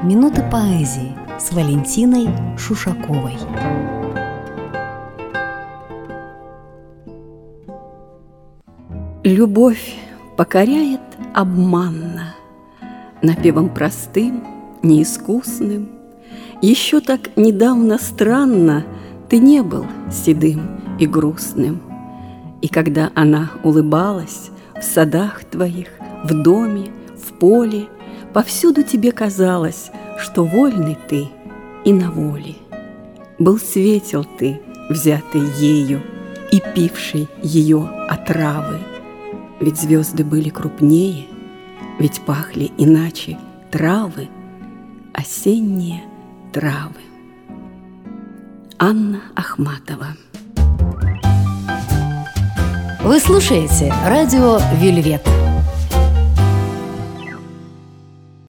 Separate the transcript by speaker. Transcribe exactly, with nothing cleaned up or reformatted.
Speaker 1: Минуты поэзии с Валентиной Шушаковой.
Speaker 2: Любовь покоряет обманно, напевом простым, неискусным. Еще так недавно странно ты не был седым и грустным. И когда она улыбалась в садах твоих, в доме, в поле, повсюду тебе казалось, что вольный ты и на воле. Был светел ты, взятый ею и пивший ее отравы. Ведь звезды были крупнее, ведь пахли иначе травы, осенние травы. Анна Ахматова.
Speaker 1: Вы слушаете радио «Вельвет».